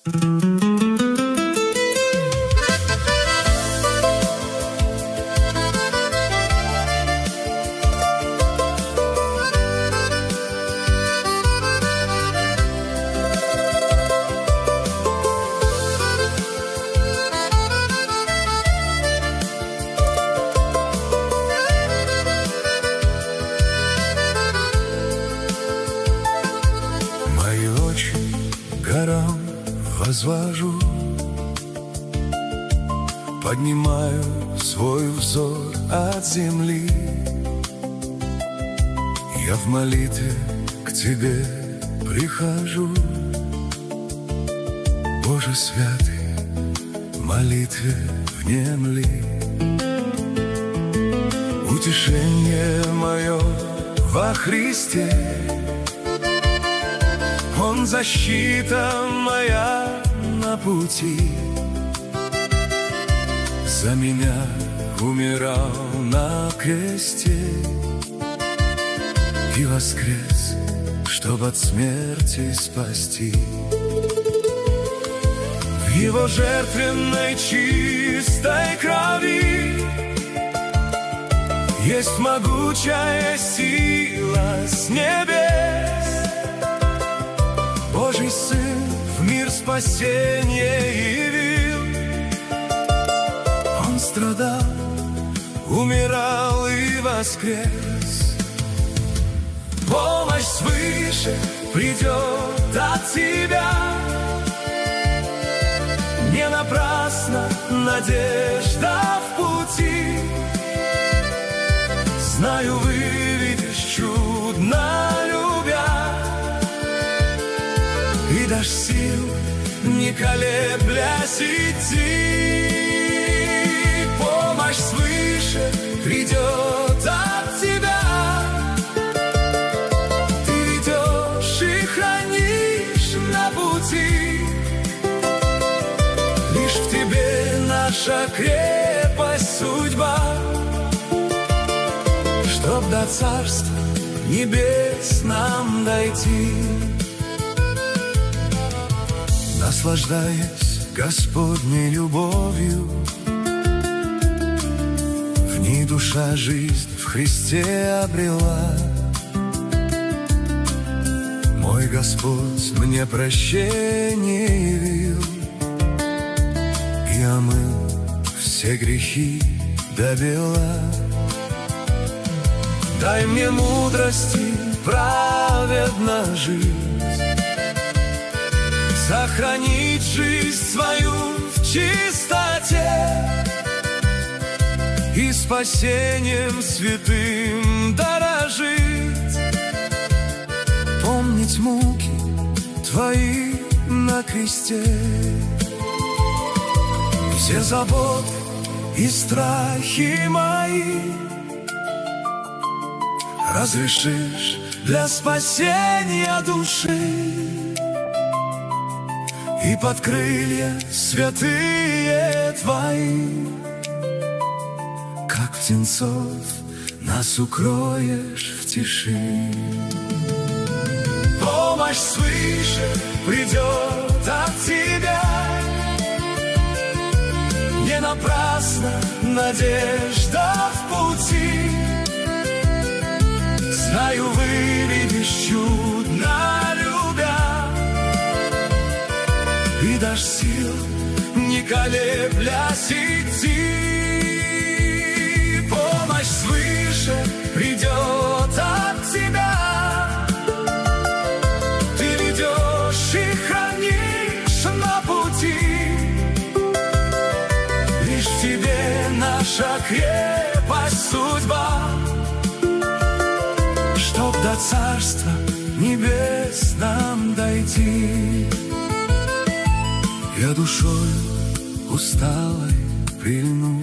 Горам возвожу, поднимаю свой взор от земли. Я в молитве к Тебе прихожу. Боже святый, молитве внемли. Утешение мое во Христе, Он защита моя на пути. За меня умирал на кресте и воскрес, чтоб от смерти спасти. В Его жертвенной чистой крови есть могучая сила с небес. Божий Сын в мир спасение явил. Он страдал, умирал и воскрес. Помощь свыше придет от Тебя. Не напрасно надежда в пути. Знаю, выведешь чудно любя, и дашь сил, не колеблясь, идти. Помощь свыше придет от Тебя. Ты ведешь и хранишь на пути. Лишь в Тебе наша крепость, судьба, чтоб до Царства небес нам дойти. Наслаждаясь Господней любовью, в ней душа жизнь в Христе обрела. Мой Господь мне прощение явил и омыл все грехи добела. Дай мне мудрости праведно жить, сохранить жизнь свою в чистоте и спасением святым дорожить. Помнить муки Твои на кресте, все заботы и страхи мои разрешишь для спасения души. И под крылья святые Твои, как птенцов, нас укроешь в тиши. Помощь свыше придет от Тебя. Не напрасно надежда в пути. Знаю, выведешь чудно любя, и дашь сил, не колеблясь, идти. Помощь свыше придет от Тебя. Ты ведешь и хранишь на пути. Лишь в Тебе наша крепость, судьба, чтоб до Царства небес нам дойти. Я душой усталой прильну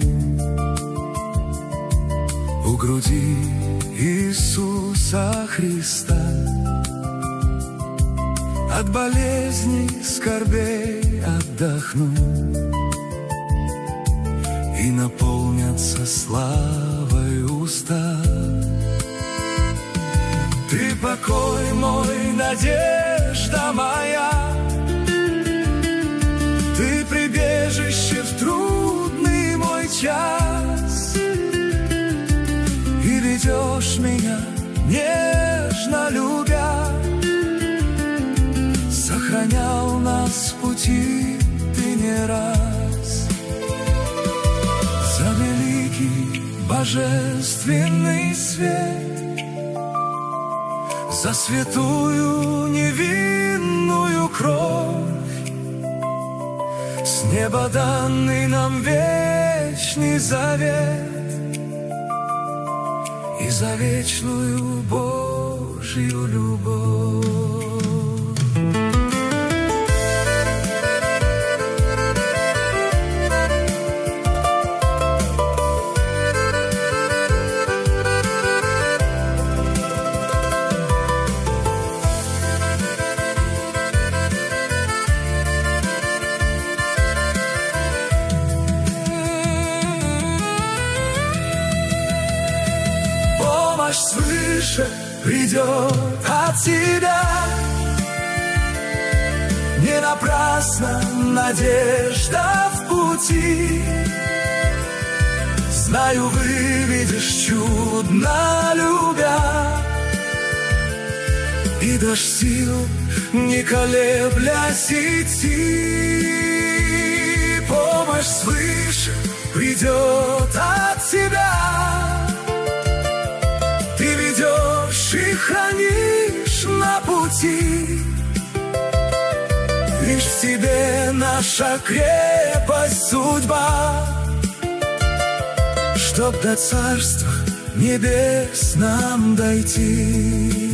у груди Иисуса Христа. От болезней, скорбей отдохну, и наполнятся славой уста. Ты покой мой, надежда моя, сохранял нас в пути ты не раз. За великий божественный свет, за святую невинную кровь, с неба данный нам вечный завет, и за вечную Божью любовь. Помощь свыше придет от Тебя, не напрасно надежда в пути. Знаю, выведешь чудно любя, и дашь сил, не колеблясь идти. Помощь свыше придет от Тебя, ты ведешь и хранишь на пути. Лишь в Тебе наша крепость, судьба, чтоб до Царства Небес нам дойти.